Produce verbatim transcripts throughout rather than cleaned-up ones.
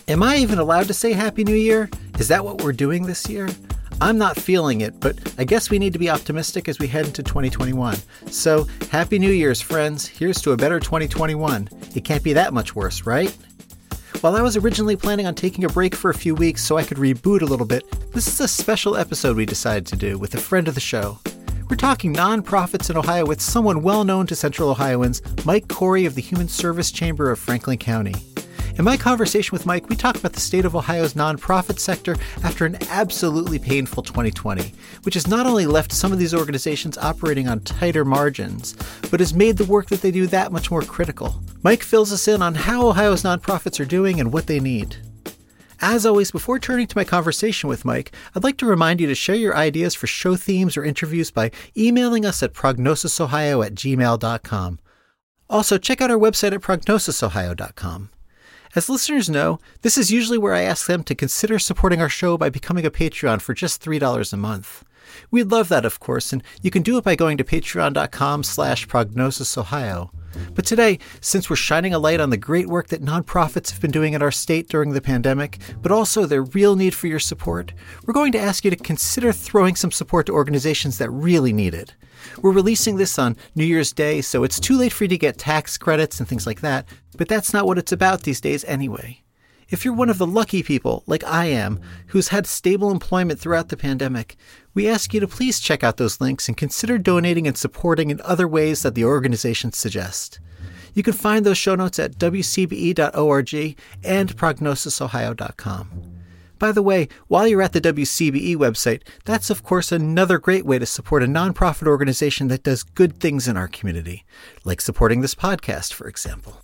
Am I even allowed to say Happy New Year? Is that what we're doing this year? I'm not feeling it, but I guess we need to be optimistic as we head into twenty twenty-one. So, Happy New Year's, friends. Here's to a better twenty twenty-one. It can't be that much worse, right? While I was originally planning on taking a break for a few weeks so I could reboot a little bit, this is a special episode we decided to do with a friend of the show. We're talking nonprofits in Ohio with someone well known to Central Ohioans, Mike Corey of the Human Service Chamber of Franklin County. In my conversation with Mike, we talk about the state of Ohio's nonprofit sector after an absolutely painful twenty twenty, which has not only left some of these organizations operating on tighter margins, but has made the work that they do that much more critical. Mike fills us in on how Ohio's nonprofits are doing and what they need. As always, before turning to my conversation with Mike, I'd like to remind you to share your ideas for show themes or interviews by emailing us at prognosisohio at gmail dot com. Also, check out our website at prognosis ohio dot com. As listeners know, this is usually where I ask them to consider supporting our show by becoming a Patreon for just three dollars a month. We'd love that, of course, and you can do it by going to patreon.com slash prognosisohio. But today, since we're shining a light on the great work that nonprofits have been doing in our state during the pandemic, but also their real need for your support, we're going to ask you to consider throwing some support to organizations that really need it. We're releasing this on New Year's Day, so it's too late for you to get tax credits and things like that, but that's not what it's about these days anyway. If you're one of the lucky people, like I am, who's had stable employment throughout the pandemic, we ask you to please check out those links and consider donating and supporting in other ways that the organizations suggest. You can find those show notes at w c b e dot org and prognosis ohio dot com. By the way, while you're at the W C B E website, that's of course another great way to support a nonprofit organization that does good things in our community, like supporting this podcast, for example.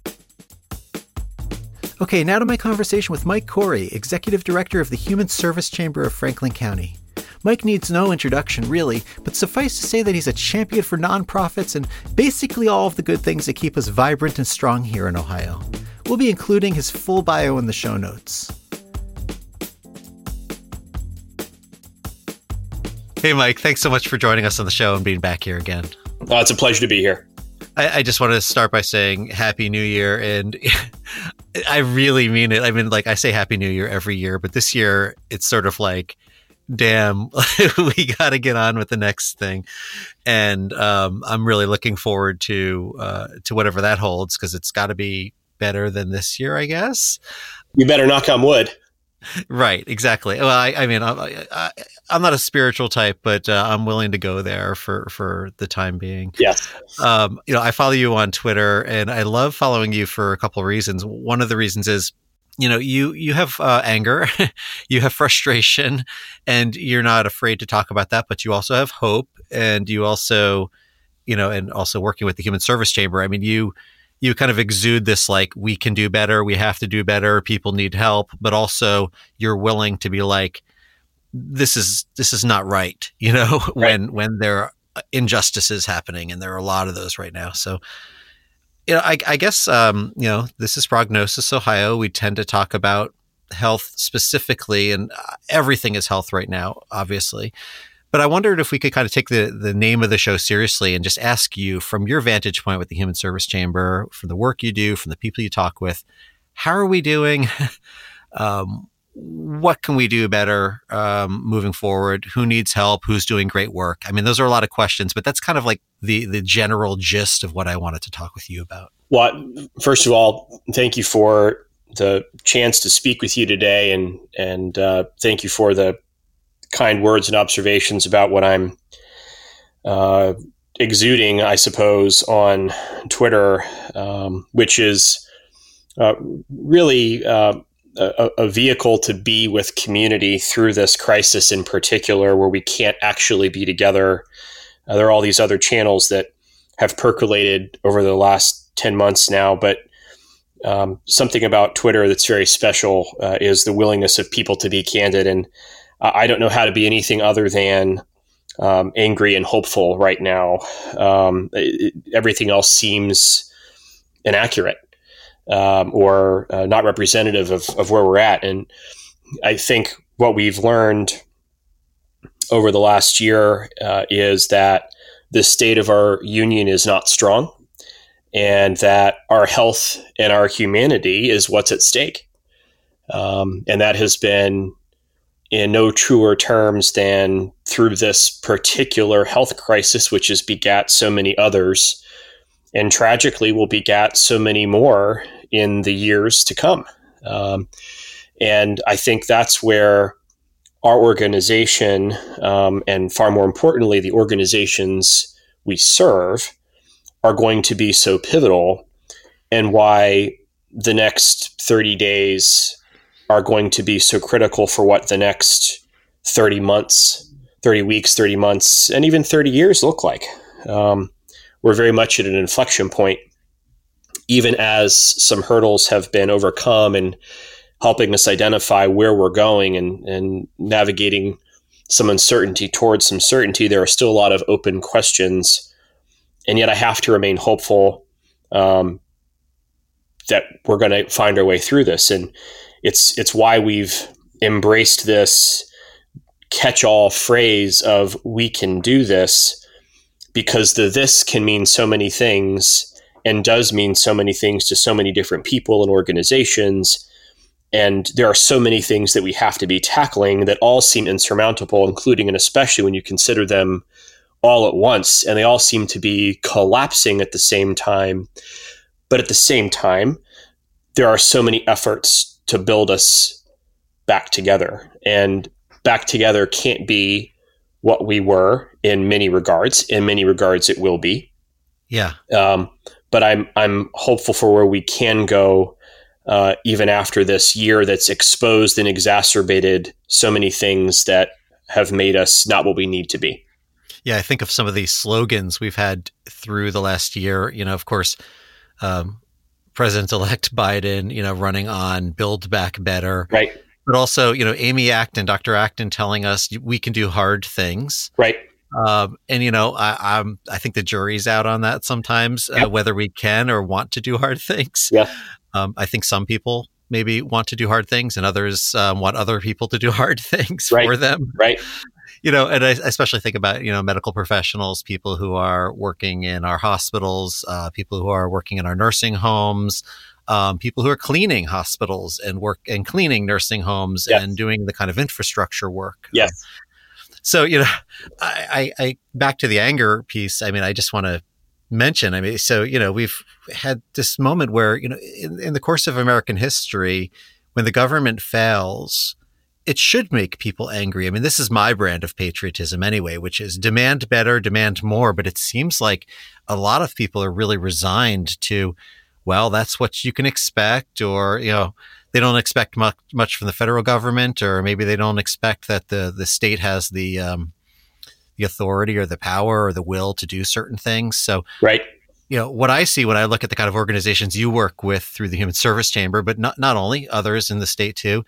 Okay, now to my conversation with Mike Corey, Executive Director of the Human Service Chamber of Franklin County. Mike needs no introduction, really, but suffice to say that he's a champion for nonprofits and basically all of the good things that keep us vibrant and strong here in Ohio. We'll be including his full bio in the show notes. Hey, Mike, thanks so much for joining us on the show and being back here again. Oh, it's a pleasure to be here. I, I just want to start by saying Happy New Year, and I really mean it. I mean, like I say Happy New Year every year, but this year it's sort of like, damn, we got to get on with the next thing. And um, I'm really looking forward to uh, to whatever that holds, because it's got to be better than this year, I guess. You better knock on wood. Right, exactly. Well, I, I mean, I, I, I'm not a spiritual type, but uh, I'm willing to go there for, for the time being. Yes. Um, you know, I follow you on Twitter, and I love following you for a couple of reasons. One of the reasons is, you know, you you have uh, anger, you have frustration, and you're not afraid to talk about that. But you also have hope, and you also, you know, and also working with the Human Service Chamber. I mean, you. You kind of exude this, like, we can do better, we have to do better, people need help, but also you're willing to be like, this is this is not right, you know, right. when when there are injustices happening, and there are a lot of those right now. So, you know, I, I guess, um, you know, this is Prognosis Ohio. We tend to talk about health specifically, and everything is health right now, obviously. But I wondered if we could kind of take the, the name of the show seriously and just ask you, from your vantage point with the Human Service Chamber, from the work you do, from the people you talk with, how are we doing? um, what can we do better um, moving forward? Who needs help? Who's doing great work? I mean, those are a lot of questions, but that's kind of like the, the general gist of what I wanted to talk with you about. Well, first of all, thank you for the chance to speak with you today, and, and uh, thank you for the kind words and observations about what I'm uh, exuding, I suppose, on Twitter, um, which is uh, really uh, a, a vehicle to be with community through this crisis in particular, where we can't actually be together. Uh, there are all these other channels that have percolated over the last ten months now, but um, something about Twitter that's very special uh, is the willingness of people to be candid. And I don't know how to be anything other than um, angry and hopeful right now. Um, it, everything else seems inaccurate um, or uh, not representative of, of where we're at. And I think what we've learned over the last year uh, is that the state of our union is not strong, and that our health and our humanity is what's at stake. Um, and that has been in no truer terms than through this particular health crisis, which has begat so many others, and tragically will begat so many more in the years to come. Um, and I think that's where our organization, um, and far more importantly, the organizations we serve, are going to be so pivotal, and why the next thirty days are going to be so critical for what the next thirty months, thirty weeks, thirty months, and even thirty years look like. Um, we're very much at an inflection point, even as some hurdles have been overcome and helping us identify where we're going and, and navigating some uncertainty towards some certainty. There are still a lot of open questions, and yet I have to remain hopeful um, that we're going to find our way through this. And It's it's why we've embraced this catch-all phrase of "we can do this," because the "this" can mean so many things and does mean so many things to so many different people and organizations. And there are so many things that we have to be tackling that all seem insurmountable, including and especially when you consider them all at once. And they all seem to be collapsing at the same time. But at the same time, there are so many efforts to build us back together. And back together can't be what we were in many regards. In many regards, it will be. Yeah. Um, but I'm I'm hopeful for where we can go, uh, even after this year that's exposed and exacerbated so many things that have made us not what we need to be. Yeah, I think of some of these slogans we've had through the last year. You know, of course, um, President-elect Biden, you know, running on Build Back Better. Right. But also, you know, Amy Acton, Doctor Acton telling us we can do hard things. Right. Um, and, you know, I, I'm, I think the jury's out on that sometimes, Yep. uh, whether we can or want to do hard things. Yeah. Um, I think some people maybe want to do hard things and others um, want other people to do hard things Right. for them. Right. You know, and I especially think about, you know, medical professionals, people who are working in our hospitals, uh, people who are working in our nursing homes, um, people who are cleaning hospitals and work and cleaning nursing homes Yes. and doing the kind of infrastructure work. Yes. Um, so, you know, I, I, I back to the anger piece. I mean, I just want to mention, I mean, so, you know, we've had this moment where, you know, in, in the course of American history, when the government fails, it should make people angry. I mean, this is my brand of patriotism anyway, which is demand better, demand more. But it seems like a lot of people are really resigned to, well, that's what you can expect, or, you know, they don't expect much, much from the federal government, or maybe they don't expect that the, the state has the, um, the authority or the power or the will to do certain things. So, Right. you know, what I see when I look at the kind of organizations you work with through the Human Service Chamber, but not, not only others in the state too,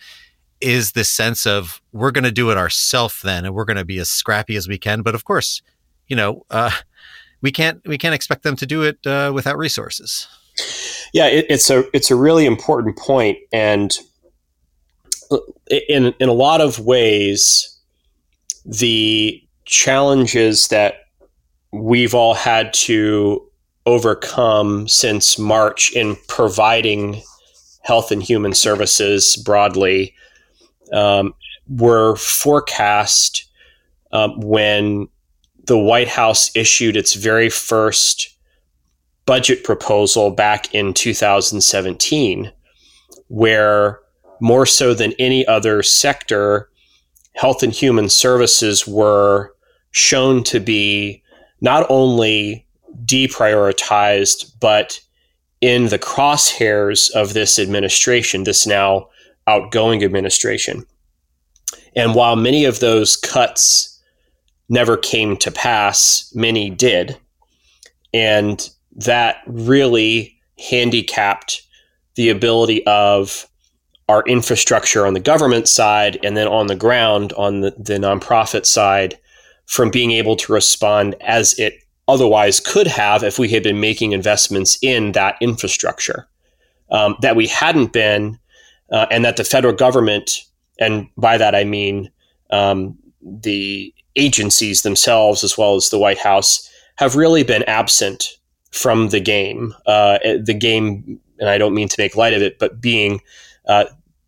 is this sense of we're going to do it ourselves then, and we're going to be as scrappy as we can. But of course, you know, uh, we can't we can't expect them to do it uh, without resources. Yeah, it, it's a it's a really important point, and in in a lot of ways, the challenges that we've all had to overcome since March in providing health and human services broadly um, were forecast um, when the White House issued its very first budget proposal back in two thousand seventeen, where more so than any other sector, health and human services were shown to be not only deprioritized, but in the crosshairs of this administration, this now outgoing administration. And while many of those cuts never came to pass, many did. And that really handicapped the ability of our infrastructure on the government side and then on the ground on the, the nonprofit side from being able to respond as it otherwise could have if we had been making investments in that infrastructure. Um, that we hadn't been, uh, and that the federal government, and by that I mean um, the agencies themselves as well as the White House, have really been absent from the game. Uh, the game, and I don't mean to make light of it, but being uh,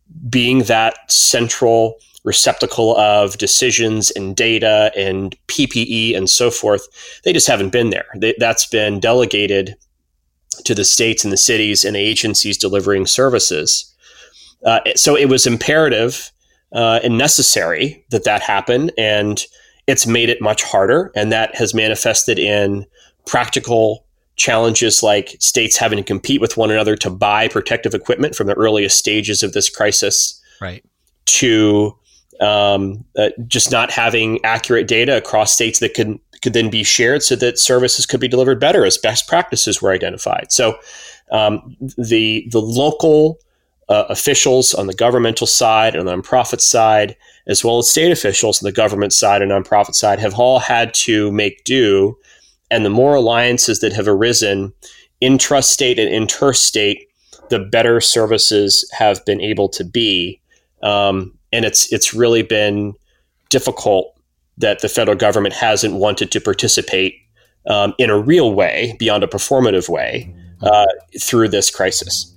being that central receptacle of decisions and data and P P E and so forth, they just haven't been there. They, that's been delegated to the states and the cities and the agencies delivering services. Uh, so it was imperative uh, and necessary that that happen, and it's made it much harder, and that has manifested in practical challenges like states having to compete with one another to buy protective equipment from the earliest stages of this crisis, right, to um, uh, just not having accurate data across states that could could then be shared so that services could be delivered better as best practices were identified. So um, the the local uh, officials on the governmental side and the nonprofit side, as well as state officials on the government side and nonprofit side, have all had to make do. And the more alliances that have arisen intrastate and interstate, the better services have been able to be. Um, and it's it's really been difficult that the federal government hasn't wanted to participate um, in a real way, beyond a performative way, uh, through this crisis.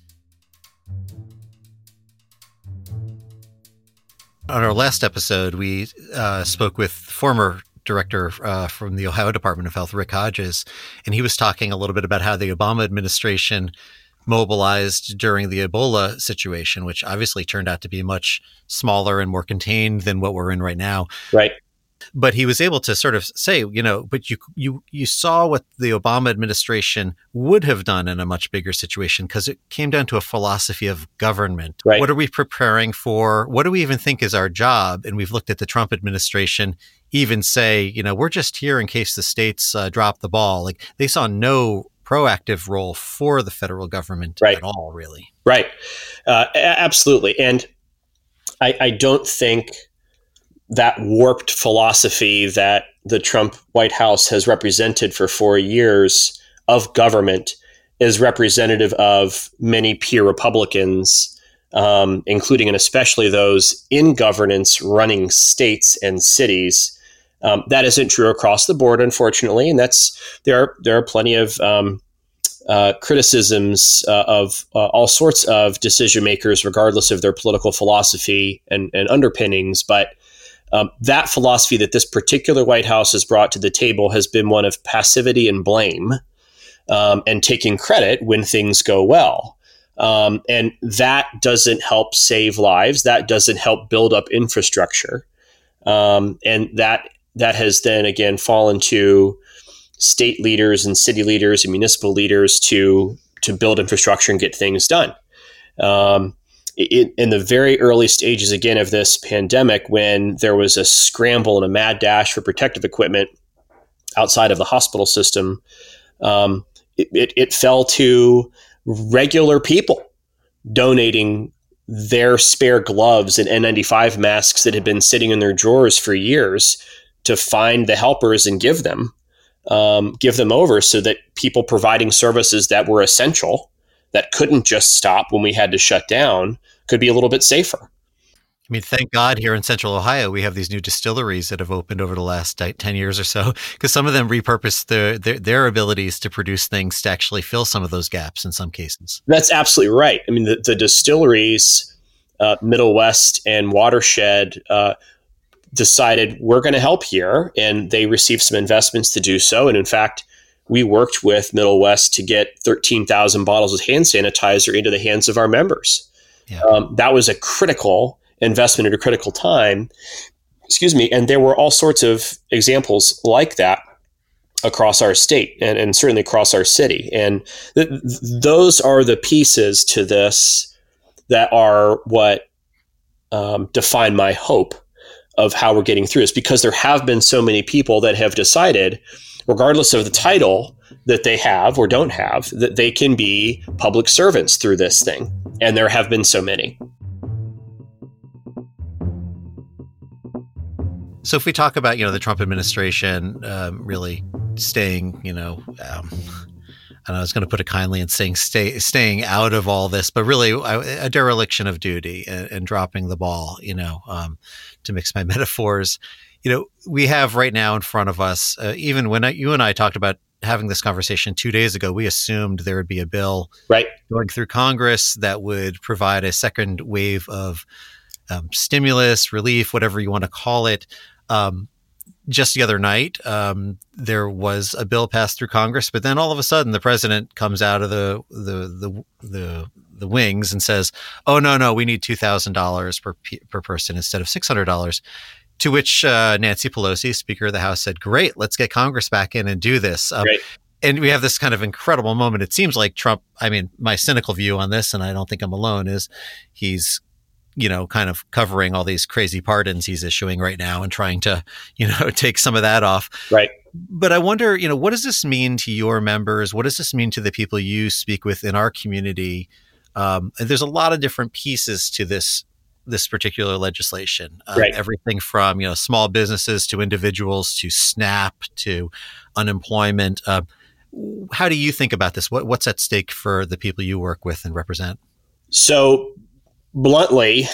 On our last episode, we uh, spoke with former director uh, from the Ohio Department of Health, Rick Hodges, and he was talking a little bit about how the Obama administration mobilized during the Ebola situation, which obviously turned out to be much smaller and more contained than what we're in right now. Right. But he was able to sort of say, you know, but you you you saw what the Obama administration would have done in a much bigger situation, because it came down to a philosophy of government. Right. What are we preparing for? What do we even think is our job? And we've looked at the Trump administration even say, you know, we're just here in case the states uh, drop the ball. Like, they saw no proactive role for the federal government right. at all, really. Right. Uh, absolutely. And I, I don't think that warped philosophy that the Trump White House has represented for four years of government is representative of many peer Republicans, um, including and especially those in governance running states and cities. Um, that isn't true across the board, unfortunately, and that's there are there are plenty of um, uh, criticisms uh, of uh, all sorts of decision makers, regardless of their political philosophy and, and underpinnings, but Um, that philosophy that this particular White House has brought to the table has been one of passivity and blame, um, and taking credit when things go well. Um, and that doesn't help save lives. That doesn't help build up infrastructure. Um, and that that has then, again, fallen to state leaders and city leaders and municipal leaders to, to build infrastructure and get things done. Um, It, in the very early stages, again, of this pandemic, when there was a scramble and a mad dash for protective equipment outside of the hospital system, um, it, it, it fell to regular people donating their spare gloves and N ninety-five masks that had been sitting in their drawers for years to find the helpers and give them, um, give them over, so that people providing services that were essential, that couldn't just stop when we had to shut down, could be a little bit safer. I mean, thank God here in Central Ohio, we have these new distilleries that have opened over the last ten years or so, because some of them repurpose their, their their abilities to produce things to actually fill some of those gaps in some cases. That's absolutely right. I mean, the, the distilleries, uh, Middle West and Watershed, uh, decided we're going to help here, and they received some investments to do so. And in fact, we worked with Middle West to get thirteen thousand bottles of hand sanitizer into the hands of our members. Yeah. Um, that was a critical investment at a critical time. Excuse me. And there were all sorts of examples like that across our state and, and certainly across our city. And th- th- those are the pieces to this that are what um, define my hope of how we're getting through this, because there have been so many people that have decided, regardless of the title that they have or don't have, that they can be public servants through this thing. And there have been so many. So if we talk about, you know, the Trump administration um, really staying, you know, um, I don't know, I was going to put it kindly and saying stay, staying out of all this, but really a, a dereliction of duty and, and dropping the ball, you know, um, to mix my metaphors. You know, we have right now in front of us, uh, even when I, you and I talked about having this conversation two days ago, we assumed there would be a bill right. going through Congress that would provide a second wave of um, stimulus, relief, whatever you want to call it. Um, just the other night, um, there was a bill passed through Congress, but then all of a sudden the president comes out of the the the the, the wings and says, "Oh no, no, we need two thousand dollars per per person instead of six hundred dollars." To which uh, Nancy Pelosi, Speaker of the House, said, "Great, let's get Congress back in and do this." Um, right. And we have this kind of incredible moment. It seems like Trump, I mean, my cynical view on this, and I don't think I'm alone, is he's, you know, kind of covering all these crazy pardons he's issuing right now and trying to, you know, take some of that off. Right. But I wonder, you know, what does this mean to your members? What does this mean to the people you speak with in our community? Um, and there's a lot of different pieces to this this particular legislation, uh, right. everything from, you know, small businesses to individuals to SNAP to unemployment. Uh, how do you think about this? What, what's at stake for the people you work with and represent? So bluntly,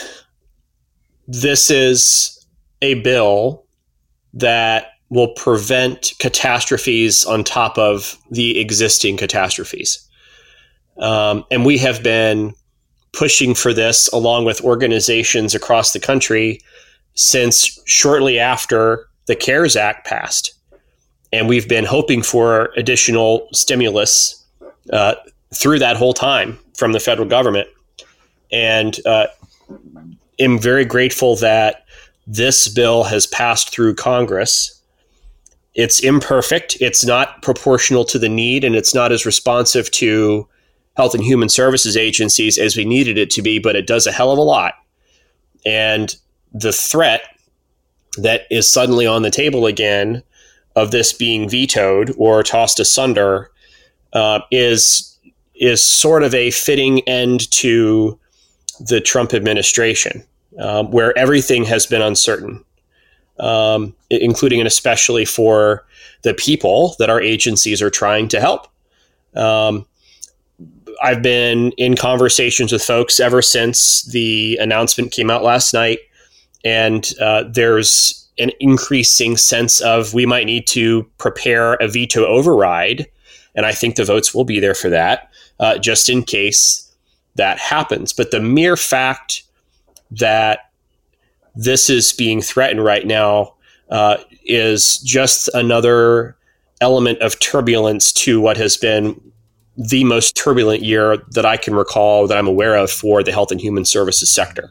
this is a bill that will prevent catastrophes on top of the existing catastrophes. Um, and we have been pushing for this along with organizations across the country since shortly after the CARES Act passed. And we've been hoping for additional stimulus uh, through that whole time from the federal government. And uh, am very grateful that this bill has passed through Congress. It's imperfect. It's not proportional to the need, and it's not as responsive to Health and Human Services agencies as we needed it to be, but it does a hell of a lot. And the threat that is suddenly on the table again of this being vetoed or tossed asunder uh, is is sort of a fitting end to the Trump administration, um, where everything has been uncertain, um, including and especially for the people that our agencies are trying to help. Um, I've been in conversations with folks ever since the announcement came out last night, and uh, there's an increasing sense of we might need to prepare a veto override, and I think the votes will be there for that, uh, just in case that happens. But the mere fact that this is being threatened right now uh, is just another element of turbulence to what has been the most turbulent year that I can recall, that I'm aware of, for the health and human services sector.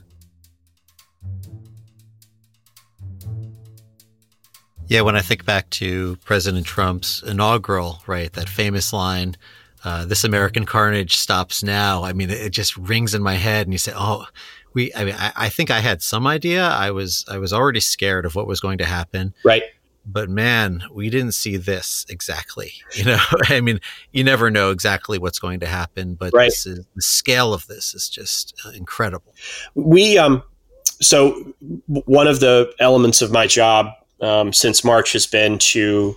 Yeah, when I think back to President Trump's inaugural, right, that famous line, uh, "This American carnage stops now." I mean, it, it just rings in my head, and you say, "Oh, we." I mean, I, I think I had some idea. I was, I was already scared of what was going to happen, right? But man, we didn't see this exactly. You know, I mean, you never know exactly what's going to happen, but right. this is, the scale of this is just uh, incredible. We, um, so one of the elements of my job um, since March has been to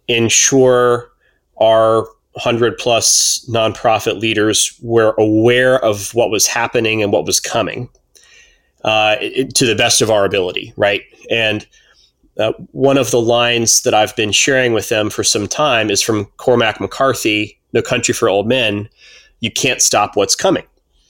ensure our hundred plus nonprofit leaders were aware of what was happening and what was coming uh, it, to the best of our ability, right? And Uh, one of the lines that I've been sharing with them for some time is from Cormac McCarthy, No Country for Old Men. You can't stop what's coming.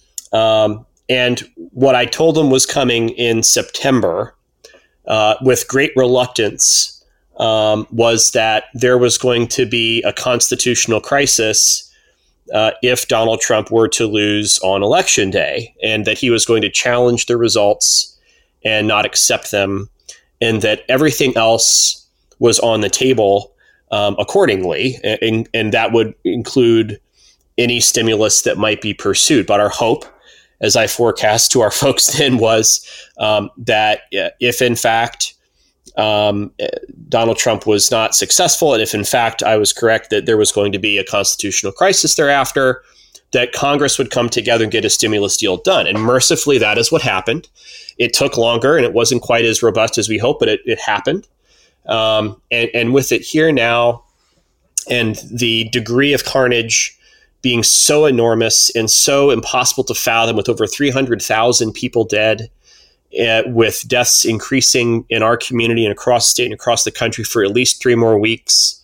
Um, and what I told them was coming in September uh, with great reluctance um, was that there was going to be a constitutional crisis uh, if Donald Trump were to lose on Election Day, and that he was going to challenge the results and not accept them, and that everything else was on the table um, accordingly, and, and that would include any stimulus that might be pursued. But our hope, as I forecast to our folks then, was um, that if in fact um, Donald Trump was not successful, and if in fact I was correct that there was going to be a constitutional crisis thereafter, that Congress would come together and get a stimulus deal done. And mercifully, that is what happened. It took longer and it wasn't quite as robust as we hoped, but it, it happened. Um, and, and with it here now, and the degree of carnage being so enormous and so impossible to fathom, with over three hundred thousand people dead, uh, with deaths increasing in our community and across the state and across the country for at least three more weeks,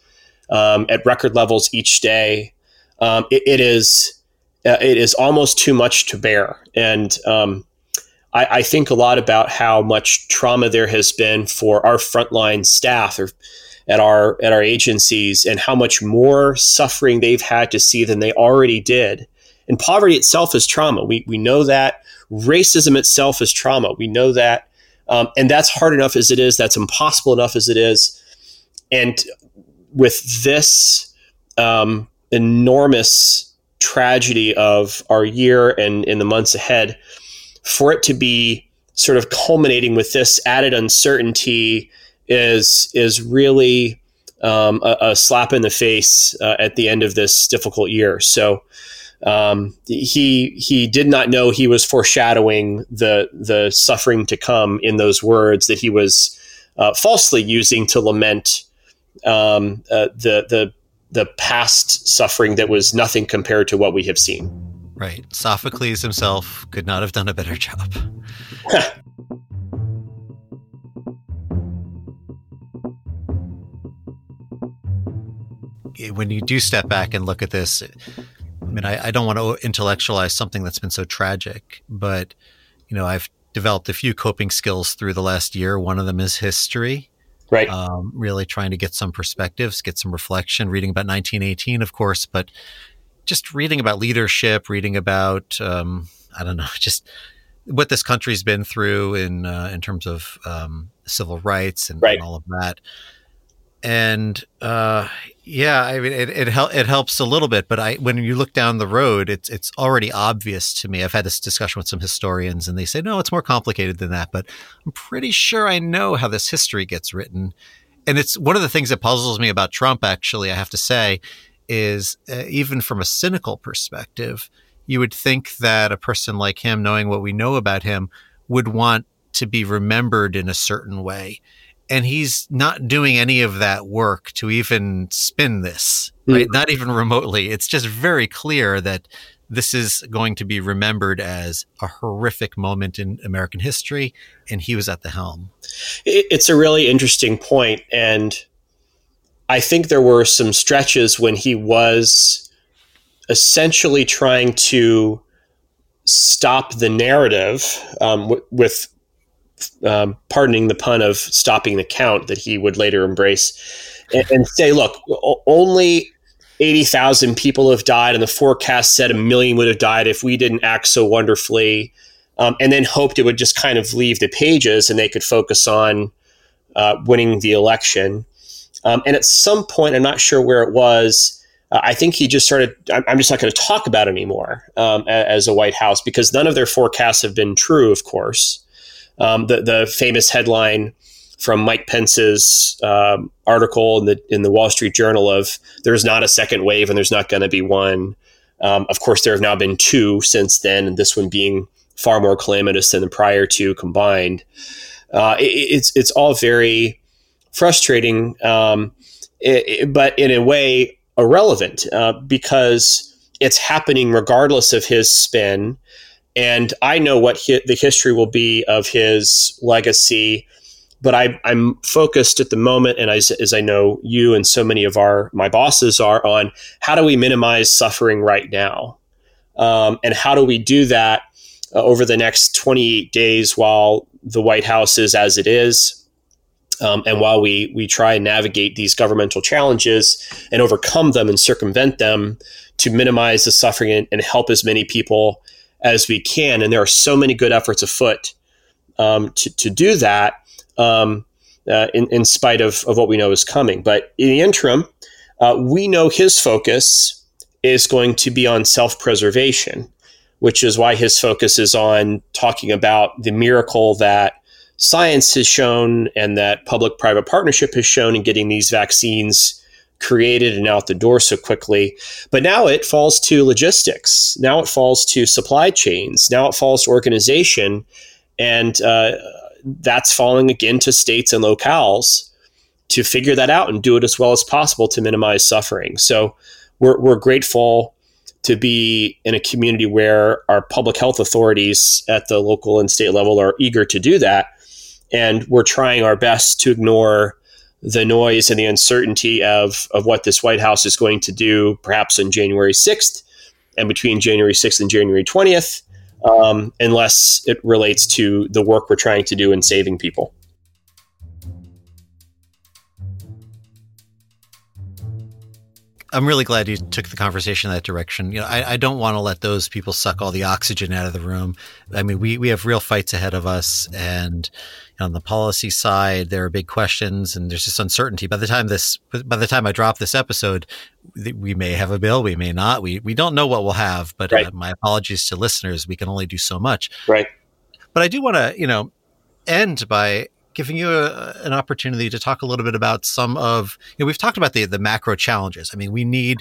um, at record levels each day. Um, it, it is uh, it is almost too much to bear. And um, I, I think a lot about how much trauma there has been for our frontline staff or at our at our agencies, and how much more suffering they've had to see than they already did. And poverty itself is trauma. We we know that. Racism itself is trauma. We know that. Um, and that's hard enough as it is. That's impossible enough as it is. And with this um, enormous tragedy of our year and in the months ahead, for it to be sort of culminating with this added uncertainty is is really um, a, a slap in the face uh, at the end of this difficult year. So um, he he did not know he was foreshadowing the the suffering to come in those words that he was uh, falsely using to lament um, uh, the the the past suffering that was nothing compared to what we have seen. Right. Sophocles himself could not have done a better job. When you do step back and look at this, I mean, I, I don't want to intellectualize something that's been so tragic, but, you know, I've developed a few coping skills through the last year. One of them is history. Right. Um, really trying to get some perspectives, get some reflection, reading about nineteen eighteen, of course, but just reading about leadership, reading about, um, I don't know, just what this country's been through in uh, in terms of um, civil rights and, right. and all of that. And uh, yeah, I mean, it it, hel- it helps a little bit, but I when you look down the road, it's it's already obvious to me. I've had this discussion with some historians, and they say, no, it's more complicated than that. But I'm pretty sure I know how this history gets written. And it's one of the things that puzzles me about Trump, actually, I have to say, is uh, even from a cynical perspective, you would think that a person like him, knowing what we know about him, would want to be remembered in a certain way. And he's not doing any of that work to even spin this, right? Mm. Not even remotely. It's just very clear that this is going to be remembered as a horrific moment in American history, and he was at the helm. It's a really interesting point, and I think there were some stretches when he was essentially trying to stop the narrative um, w- with Um, pardoning the pun of stopping the count that he would later embrace, and, and say, look, o- only eighty thousand people have died, and the forecast said a million would have died if we didn't act so wonderfully, um, and then hoped it would just kind of leave the pages and they could focus on uh, winning the election. Um, and at some point, I'm not sure where it was, uh, I think he just started, I'm, I'm just not going to talk about it anymore um, as a White House, because none of their forecasts have been true, of course. Um, the the famous headline from Mike Pence's um, article in the in the Wall Street Journal of "There's not a second wave and there's not going to be one." Um, of course, there have now been two since then, and this one being far more calamitous than the prior two combined. Uh, it, it's it's all very frustrating, um, it, it, but in a way irrelevant uh, because it's happening regardless of his spin. And I know what hi- the history will be of his legacy, but I, I'm focused at the moment, and as, as I know you and so many of our my bosses are, on how do we minimize suffering right now, um, and how do we do that uh, over the next twenty-eight days while the White House is as it is, um, and while we we try and navigate these governmental challenges and overcome them and circumvent them to minimize the suffering and, and help as many people as we can. And there are so many good efforts afoot um, to, to do that um, uh, in, in spite of, of what we know is coming. But in the interim, uh, we know his focus is going to be on self-preservation, which is why his focus is on talking about the miracle that science has shown and that public-private partnership has shown in getting these vaccines created and out the door so quickly. But now it falls to logistics. Now it falls to supply chains. Now it falls to organization. And uh, that's falling again to states and locales to figure that out and do it as well as possible to minimize suffering. So we're, we're grateful to be in a community where our public health authorities at the local and state level are eager to do that. And we're trying our best to ignore the noise and the uncertainty of, of what this White House is going to do, perhaps on January sixth and between January sixth and January twentieth, um, unless it relates to the work we're trying to do in saving people. I'm really glad you took the conversation in that direction. You know, I, I don't want to let those people suck all the oxygen out of the room. I mean, we, we have real fights ahead of us, and on the policy side, there are big questions, and there's just uncertainty. By the time this, by the time I drop this episode, we may have a bill, we may not. We we don't know what we'll have. But right. uh, my apologies to listeners. We can only do so much. Right. But I do want to, you know, end by giving you a, an opportunity to talk a little bit about some of, you know, we've talked about the, the macro challenges. I mean, we need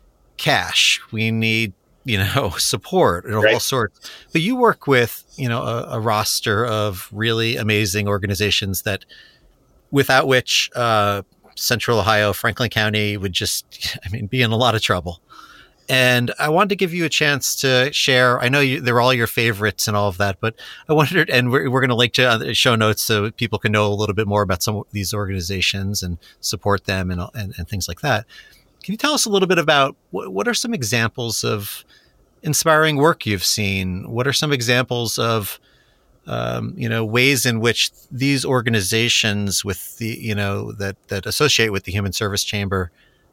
cash, we need, you know, support and right. all sorts, but you work with, you know, a, a roster of really amazing organizations that without which, uh, Central Ohio, Franklin County would just, I mean, be in a lot of trouble. And I wanted to give you a chance to share. I know you, they're all your favorites and all of that, but I wondered, and we're, we're going to link to show notes so people can know a little bit more about some of these organizations and support them and, and, and things like that. Can you tell us a little bit about what, what are some examples of inspiring work you've seen? What are some examples of, um, you know, ways in which these organizations with the, you know, that, that associate with the Human Service Chamber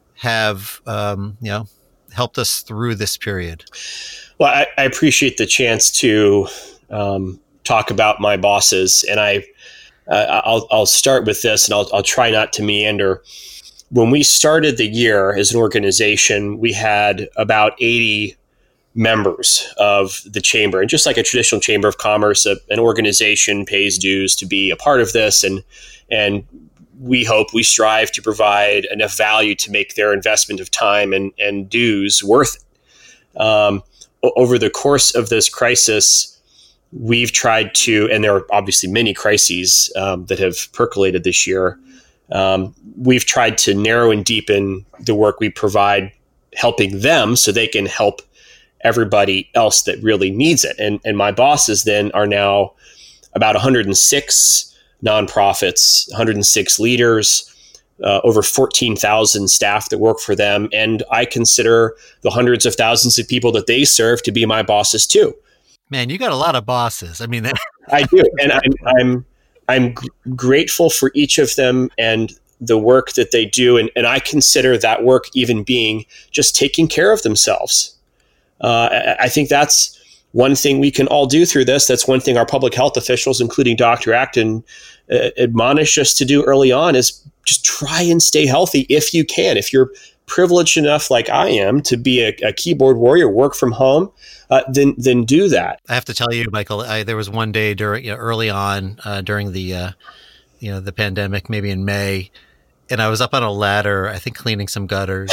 have, um, you know, helped us through this period? Well, I, I appreciate the chance to um, talk about my bosses, and I uh, I'll I'll start with this, and I'll I'll try not to meander. When we started the year as an organization, we had about eighty members of the chamber, and just like a traditional chamber of commerce, a, an organization pays dues to be a part of this, and and we hope, we strive to provide enough value to make their investment of time and, and dues worth it. Um, over the course of this crisis, we've tried to, and there are obviously many crises um, that have percolated this year. Um, we've tried to narrow and deepen the work we provide, helping them so they can help everybody else that really needs it. And, and my bosses then are now about one hundred six nonprofits, one hundred six leaders, uh, over fourteen thousand staff that work for them. And I consider the hundreds of thousands of people that they serve to be my bosses too. Man, you got a lot of bosses. I mean, I do. And I'm, I'm, I'm g- grateful for each of them and the work that they do. And, and I consider that work even being just taking care of themselves. Uh, I, I think that's one thing we can all do through this. That's one thing our public health officials, including Doctor Acton, uh, admonish us to do early on is just try and stay healthy if you can. If you're privileged enough, like I am, to be a, a keyboard warrior, work from home, uh, then then do that. I have to tell you, Michael, I, there was one day during you know, early on uh, during the uh, you know the pandemic, maybe in May, and I was up on a ladder, I think cleaning some gutters.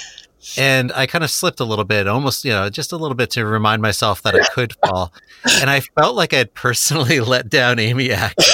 And I kind of slipped a little bit, almost, you know, just a little bit to remind myself that I could fall. And I felt like I'd personally let down Amy Acton.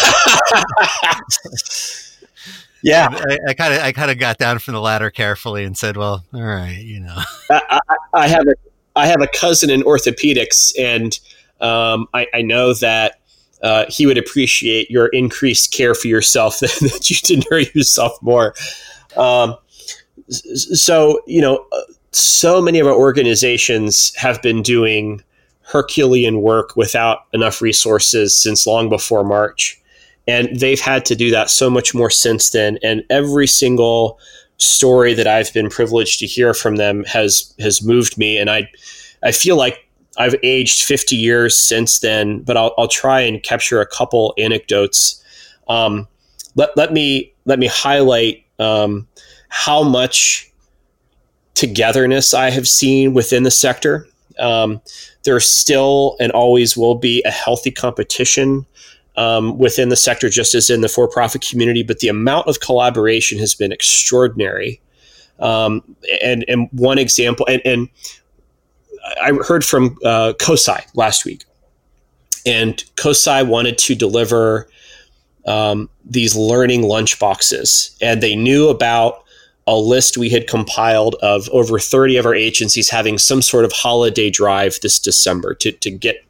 Yeah. I kind of I kind of got down from the ladder carefully and said, well, all right, you know. I, I, I have a I have a cousin in orthopedics, and um, I, I know that uh, he would appreciate your increased care for yourself, that you didn't hurt yourself more. Um So, you know, so many of our organizations have been doing Herculean work without enough resources since long before March. And they've had to do that so much more since then. And every single story that I've been privileged to hear from them has has moved me. And I I feel like I've aged fifty years since then, but I'll, I'll try and capture a couple anecdotes. Um, let, let me let me highlight um, how much togetherness I have seen within the sector. Um, there still and always will be a healthy competition um, within the sector, just as in the for-profit community, but the amount of collaboration has been extraordinary. Um, and, and one example, and, and I heard from uh, COSI last week, and COSI wanted to deliver um, these learning lunch boxes, and they knew about a list we had compiled of over thirty of our agencies having some sort of holiday drive this December to, to get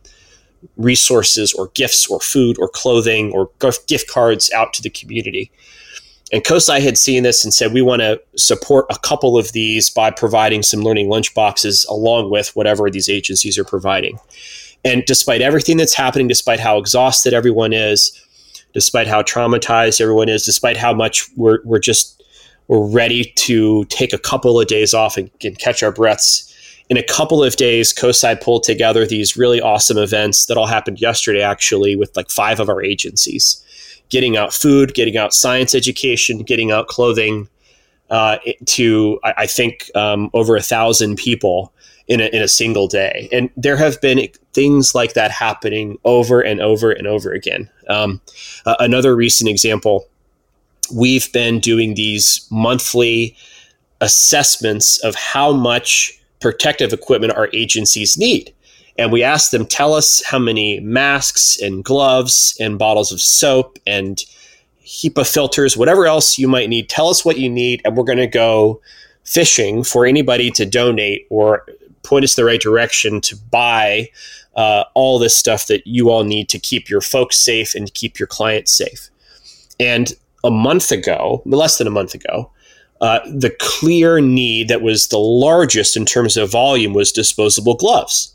resources or gifts or food or clothing or gift cards out to the community. And COSI had seen this and said, we want to support a couple of these by providing some learning lunch boxes along with whatever these agencies are providing. And despite everything that's happening, despite how exhausted everyone is, despite how traumatized everyone is, despite how much we're, we're just, we're ready to take a couple of days off and, and catch our breaths, in a couple of days, COSI pulled together these really awesome events that all happened yesterday, actually, with like five of our agencies. Getting out food, getting out science education, getting out clothing uh, to, I, I think, um, over a thousand people in a, in a single day. And there have been things like that happening over and over and over again. Um, uh, another recent example, we've been doing these monthly assessments of how much protective equipment our agencies need. And we asked them, tell us how many masks and gloves and bottles of soap and HEPA filters, whatever else you might need. Tell us what you need, and we're going to go fishing for anybody to donate or point us in the right direction to buy uh, all this stuff that you all need to keep your folks safe and to keep your clients safe. And a month ago, less than a month ago, uh, the clear need that was the largest in terms of volume was disposable gloves.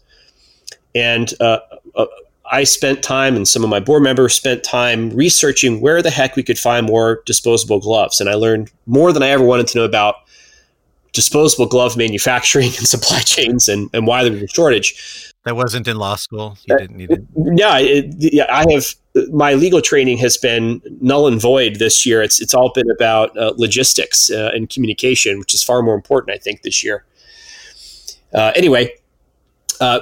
And uh, uh, I spent time, and some of my board members spent time researching where the heck we could find more disposable gloves. And I learned more than I ever wanted to know about disposable glove manufacturing and supply chains and, and why there was a shortage. That wasn't in law school. You didn't need it. Yeah, it, yeah, I have. My legal training has been null and void this year. It's it's all been about uh, logistics uh, and communication, which is far more important, I think, this year. Uh, anyway. Uh,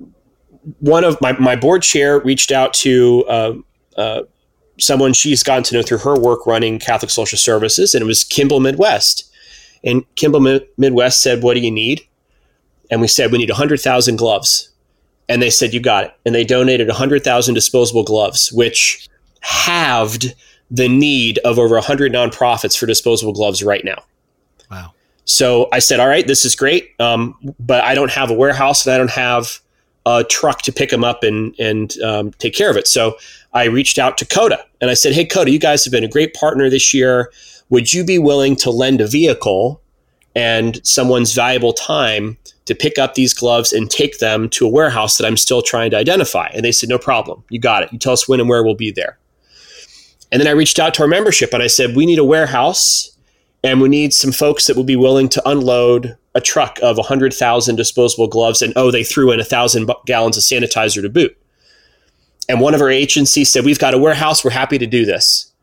One of my, my board chair reached out to uh, uh, someone she's gotten to know through her work running Catholic Social Services, and it was Kimball Midwest. And Kimball Mi- Midwest said, what do you need? And we said, we need one hundred thousand gloves. And they said, you got it. And they donated one hundred thousand disposable gloves, which halved the need of over one hundred nonprofits for disposable gloves right now. Wow. So I said, all right, this is great, um, but I don't have a warehouse and I don't have a truck to pick them up and and um, take care of it. So I reached out to CODA and I said, hey, CODA, you guys have been a great partner this year. Would you be willing to lend a vehicle and someone's valuable time to pick up these gloves and take them to a warehouse that I'm still trying to identify? And they said, no problem. You got it. You tell us when and where we'll be there. And then I reached out to our membership and I said, we need a warehouse and we need some folks that will be willing to unload a truck of one hundred thousand disposable gloves. And, oh, they threw in one thousand gallons of sanitizer to boot. And one of our agencies said, we've got a warehouse. We're happy to do this.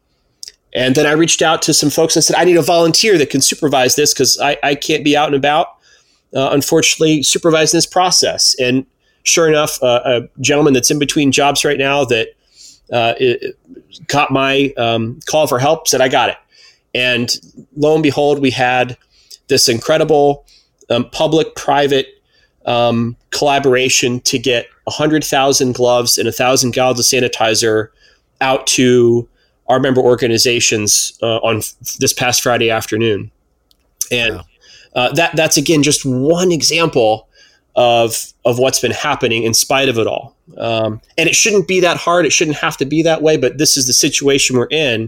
And then I reached out to some folks and said, I need a volunteer that can supervise this because I, I can't be out and about, uh, unfortunately, supervising this process. And sure enough, uh, a gentleman that's in between jobs right now that uh, it, caught my um, call for help said, I got it. And lo and behold, we had this incredible um, public-private um, collaboration to get one hundred thousand gloves and one thousand gallons of sanitizer out to our member organizations uh, on f- this past Friday afternoon. And wow. uh, that that's, again, just one example of of what's been happening in spite of it all. Um, and it shouldn't be that hard. It shouldn't have to be that way, but this is the situation we're in.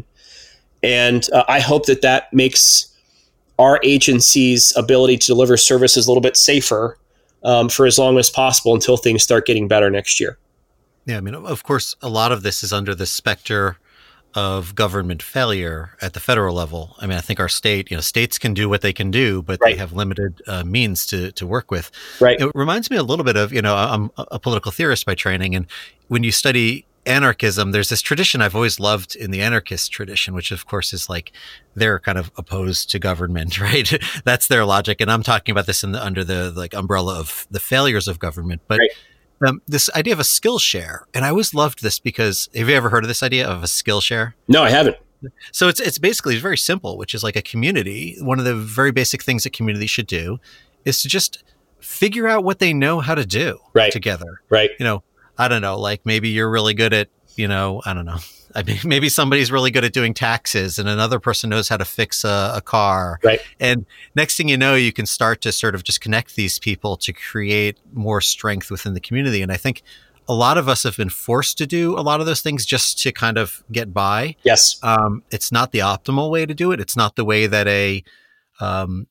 And uh, I hope that that makes our agency's ability to deliver services a little bit safer um, for as long as possible until things start getting better next year. Yeah, I mean, of course, a lot of this is under the specter of government failure at the federal level. I mean, I think our state, you know, states can do what they can do, but right. they have limited uh, means to to work with. Right. It reminds me a little bit of, you know, I'm a political theorist by training, and when you study anarchism, there's this tradition I've always loved in the anarchist tradition, which of course is like they're kind of opposed to government, right? That's their logic. And I'm talking about this in the, under the like umbrella of the failures of government. But right. um, this idea of a skill share, and I always loved this because have you ever heard of this idea of a skill share? No, I haven't. So it's it's basically very simple, which is like a community. One of the very basic things that community should do is to just figure out what they know how to do right. together. Right. You know, I don't know, like maybe you're really good at, you know, I don't know. I mean, maybe somebody's really good at doing taxes and another person knows how to fix a, a car. Right. And next thing you know, you can start to sort of just connect these people to create more strength within the community. And I think a lot of us have been forced to do a lot of those things just to kind of get by. Yes. Um, it's not the optimal way to do it. It's not the way that a um,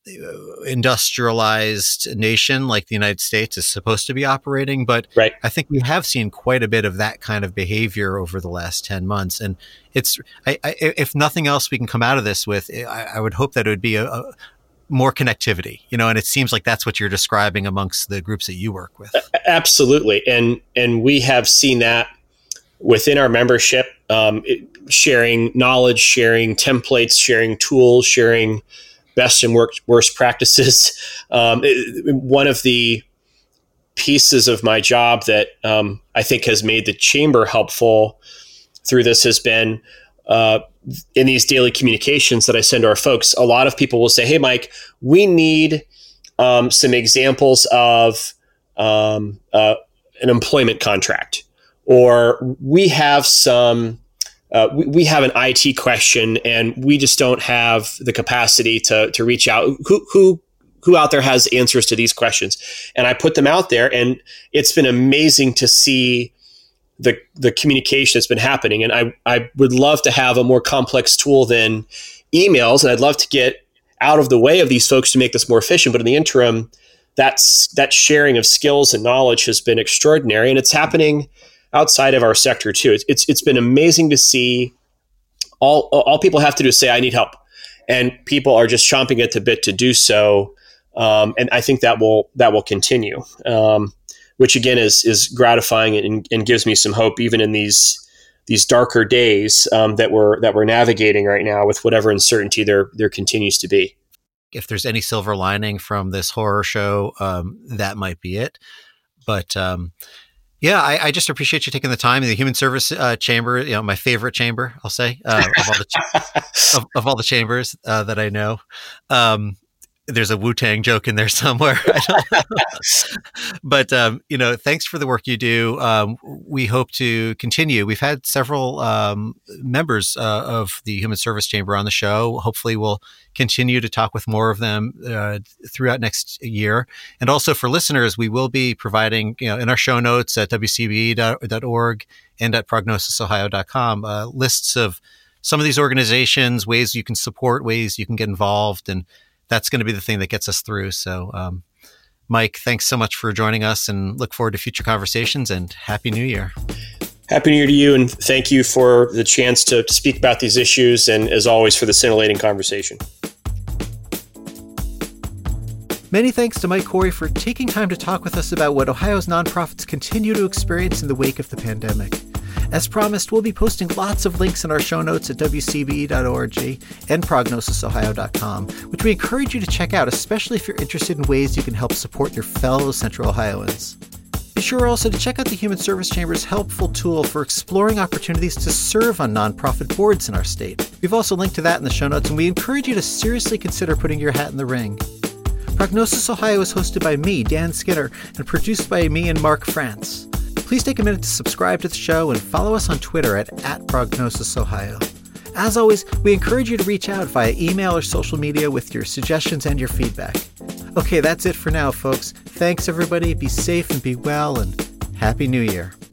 industrialized nation like the United States is supposed to be operating. But right. I think we have seen quite a bit of that kind of behavior over the last ten months. And it's, I, I, if nothing else we can come out of this with, I, I would hope that it would be a, a more connectivity, you know, and it seems like that's what you're describing amongst the groups that you work with. Absolutely. And, and we have seen that within our membership, um, it, sharing knowledge, sharing templates, sharing tools, sharing best and worst, worst practices. Um, it, one of the pieces of my job that um, I think has made the chamber helpful through this has been uh, in these daily communications that I send to our folks. A lot of people will say, "Hey, Mike, we need um, some examples of um, uh, an employment contract, or we have some." Uh, we, we have an I T question and we just don't have the capacity to to reach out. Who who who out there has answers to these questions? And I put them out there, and it's been amazing to see the the communication that's been happening. And I I would love to have a more complex tool than emails, and I'd love to get out of the way of these folks to make this more efficient. But in the interim, that's that sharing of skills and knowledge has been extraordinary, and it's happening outside of our sector too. It's, it's it's been amazing to see. All all people have to do is say, "I need help," and people are just chomping at the bit to do so. Um, and I think that will that will continue, um, which again is is gratifying and, and gives me some hope, even in these these darker days um, that we're that we're navigating right now, with whatever uncertainty there there continues to be. If there's any silver lining from this horror show, um, that might be it. But um, Yeah, I, I just appreciate you taking the time. The Human Service uh, Chamber, you know, my favorite chamber, I'll say, uh, of, all the ch- of, of all the chambers uh, that I know. Um, there's a Wu-Tang joke in there somewhere. I don't know. But, um, you know, thanks for the work you do. Um, we hope to continue. We've had several um, members uh, of the Human Service Chamber on the show. Hopefully we'll continue to talk with more of them uh, throughout next year. And also for listeners, we will be providing, you know, in our show notes at w c b e dot org and at prognosis ohio dot com, uh, lists of some of these organizations, ways you can support, ways you can get involved. And that's going to be the thing that gets us through. So, um, Mike, thanks so much for joining us, and look forward to future conversations, and Happy New Year. Happy New Year to you, and thank you for the chance to, to speak about these issues, and as always, for the scintillating conversation. Many thanks to Mike Corey for taking time to talk with us about what Ohio's nonprofits continue to experience in the wake of the pandemic. As promised, we'll be posting lots of links in our show notes at w c b e dot org and prognosis ohio dot com, which we encourage you to check out, especially if you're interested in ways you can help support your fellow Central Ohioans. Be sure also to check out the Human Service Chamber's helpful tool for exploring opportunities to serve on nonprofit boards in our state. We've also linked to that in the show notes, and we encourage you to seriously consider putting your hat in the ring. Prognosis Ohio is hosted by me, Dan Skinner, and produced by me and Mark France. Please take a minute to subscribe to the show and follow us on Twitter at, at Prognosis Ohio. As always, we encourage you to reach out via email or social media with your suggestions and your feedback. Okay, that's it for now, folks. Thanks, everybody. Be safe and be well, and Happy New Year.